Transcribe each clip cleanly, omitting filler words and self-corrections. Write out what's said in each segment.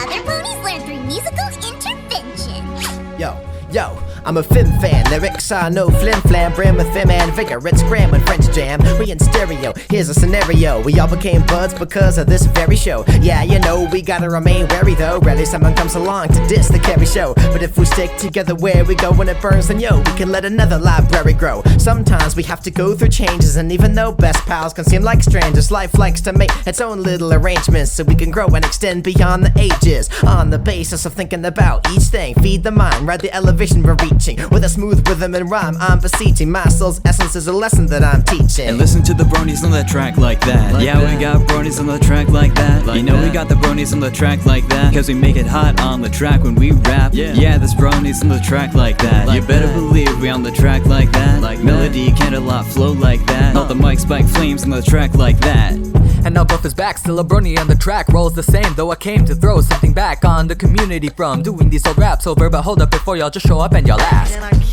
Other ponies learn through musical intervention. Yo, I'm a Fim fan. Lyrics are no flim flam. Brim with Fim and vigor. It's Graham and French jam. We in stereo. Here's a scenario. We all became buds because of this very show. Yeah, you know, we gotta remain wary though. Rarely someone comes along to diss the carry show. But if we stick together where we go when it burns, then yo, we can let another library grow. Sometimes we have to go through changes, and even though best pals can seem like strangers, life likes to make its own little arrangements so we can grow and extend beyond the ages. On the basis of thinking about each thing, feed the mind, ride the elevation we're reaching. With a smooth rhythm and rhyme, I'm beseeching. My soul's essence is a lesson that I'm teaching. And listen to the bronies on the track like that. We got bronies on the track like that. You know we got the bronies on the track like that, cause we make it hot on the track when we rap. Yeah, there's bronies on the track like that. You better believe we on the track like that. Melody, candlelight, flow like that. All the mic spike flames on the track like that. And now both is back, still a brony on the track. Rolls the same, though I came to throw something back on the community from doing these old raps over. But hold up before y'all just show up and y'all ask.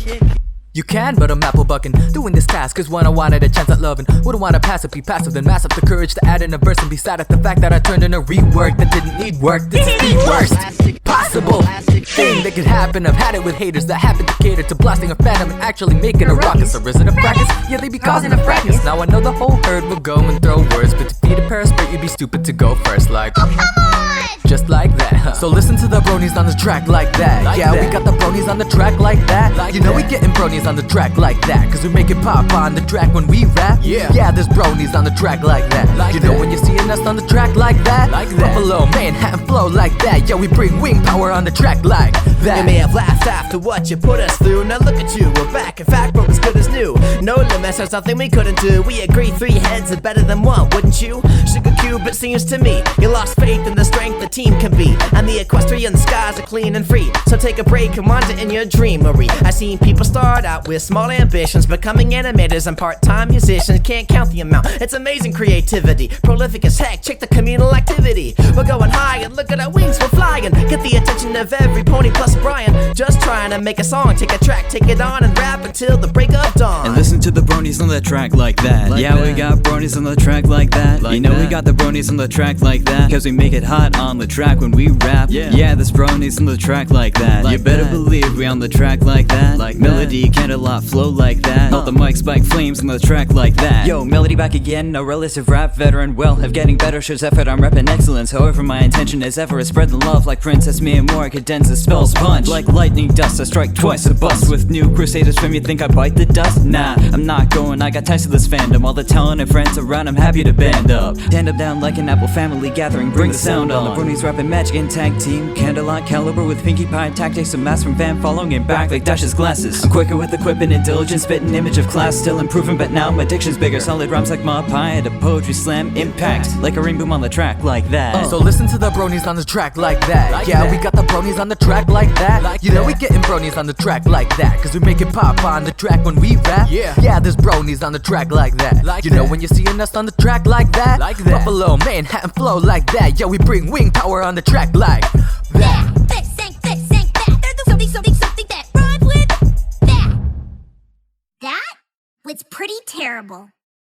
You can, but I'm apple bucking. Doing this task is when I wanted a chance at loving. Wouldn't wanna pass it, be passive, then mass up the courage to add in a verse and be sad at the fact that I turned in a rework that didn't need work. This is the worst possible thing that could happen. I've had it with haters that happen to cater to blasting a phantom and actually making a ruckus. Or is it a practice? Yeah, they be causing a fracas. Now I know the whole herd will go and throw words, but to feed a parasite, you'd be stupid to go first. Like, Oh, come on! just like that. So listen to the bronies on the track like that. We got the bronies on the track like that. You know we getting bronies on the track like that, cause we make it pop on the track when we rap. Yeah, there's bronies on the track like that. You know when you're seeing us on the track like that. Buffalo, Manhattan flow like that. Yo, we bring wing power on the track like that. You may have laughed after what you put us through. Now look at you, we're back. In fact, we're as good as new. No limits, there's nothing we couldn't do. We agree 3 heads are better than 1, wouldn't you? Sugar Cube, it seems to me you lost faith in the strength the team can be. And the equestrian skies are clean and free. So take a break and wander in your dreamery. I've seen people start out with small ambitions, becoming animators and part-time musicians. Can't count the amount, it's amazing creativity. Prolific as heck, check the communal activity. We're going high and look at our wings, we're flying. Get the attention of every pony plus Brian. Just trying to make a song, take a track, take it on and rap until the break of dawn. And listen to the bronies on the track like that. We got bronies on the track like that. You know we got the bronies on the track like that, cause we make it hot on the track when we rap. Yeah, there's bronies on the track like that. You better believe we on the track like that. Melody, candlelight, flow like that. All the mic spike flames on the track like that. Yo, Melody back again, a relative rap veteran. Well, of getting better shows effort, I'm repping excellence. However, my intention is ever is spreading love like Princess Mia Moore. Cadenza spells punch like lightning dust. I strike twice a bust with new crusaders from. You think I bite the dust? Nah, I'm not going. I got ties to this fandom. All the talent and friends around, I'm happy to band up. Stand up down like an Apple family gathering. Bring the sound on. The bronies rapping magic and tag team. Candlelight caliber with Pinkie Pie tactics. A mask from Van following and back like Dash's glasses. I'm quicker with equipment and diligence. Spitting image of class, still improving, but now my diction's bigger. Solid rhymes like Ma Pie at a poetry slam. Impact like a ring boom on the track like that. So listen to the bronies on the track like that. We got the bronies on the track like that. You know we getting bronies on the track like that, cause we make it pop on the track when we rap. Yeah, there's bronies on the track like that. You know when you're seeing us on the track like that. Buffalo, Manhattan flow like that. Yo, we bring wing power on the track like that. This ain't that. There's something that rhymes with that. That was pretty terrible.